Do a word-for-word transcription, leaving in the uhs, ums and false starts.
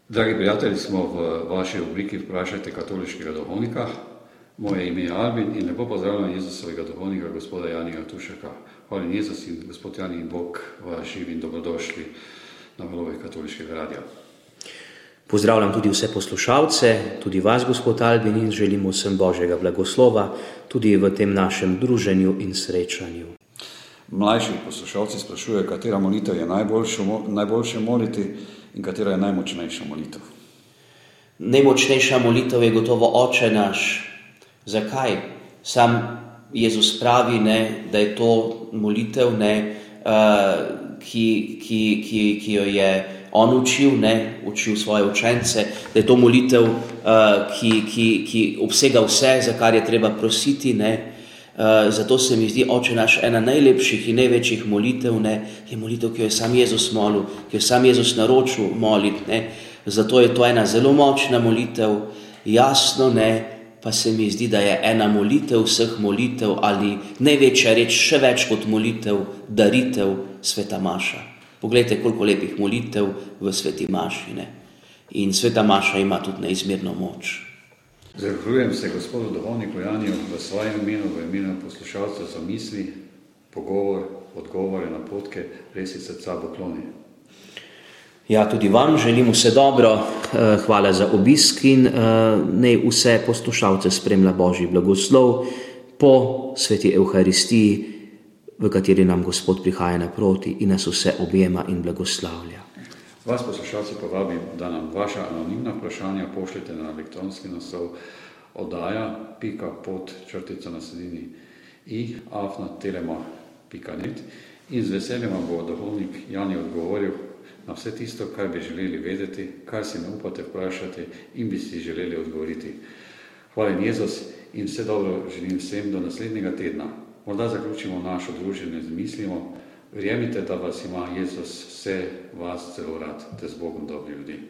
Dragi prijatelji, smo v vaši rubriki Vprašajte katoliškega duhovnika. Moje ime je Albin in lepo pozdravljam Jezusovega duhovnika, gospoda Janija Tušeka. Hvala Jezus in gospod Jani in Bog vas živi in dobrodošli na valovih katoliškega radia. Pozdravljam tudi vse poslušalce, tudi vas, gospod Albin, in želimo vsem Božjega blagoslova tudi v tem našem druženju in srečanju. Mlajši poslušalci sprašujejo, katera molitev je najboljše, najboljše moliti in katera je najmočnejša molitev. Najmočnejša molitev je gotovo Oče naš. Zakaj? Sam Jezus pravi, ne, da je to molitev, ne, uh, ki, ki, ki, ki jo je on učil, ne, učil svoje učence, da je to molitev, uh, ki, ki, ki obsega vse, za kar je treba prositi, ne. Uh, zato se mi zdi Oče naš ena najlepših in največjih molitev, ne, je molitev, ki jo je sam Jezus molil, ki jo je sam Jezus naročil moliti, ne. Zato je to ena zelo močna molitev, jasno, ne, pa se mi zdi, da je ena molitev vseh molitev ali največja reč, še več kot molitev, daritev Sveta Maša. Poglejte, koliko lepih molitev v Sveti Maši, ne. In Sveta Maša ima tudi neizmerno moč. Zahvaljujem se gospodu duhovniku Janiju v svojem imenu, v imenu poslušalcev za misli, pogovor, odgovore, napotke, res iz srca pokloni. Ja, tudi vam želim vse dobro, hvala za obisk in naj vse poslušalce spremlja Božji blagoslov po sveti Evharistiji, v kateri nam Gospod prihaja naproti in nas vse objema in blagoslavlja. Vas poslušalci povabim, da nam vaša anonimna vprašanja pošljete na elektronski naslov oddaja pika pod črtica na sredini i afna telema pika net in z veseljem vam bo duhovnik Jani odgovoril na vse tisto, kar bi želeli vedeti, kar si ne upate vprašati in bi si želeli odgovoriti. Hvala Jezus in vse dobro želim vsem do naslednjega tedna. Morda zaključimo našo druženje z mislimo. Verjemite, da vas ima Jezus vse vas zelo rad, te z Bogom dobri ljudi.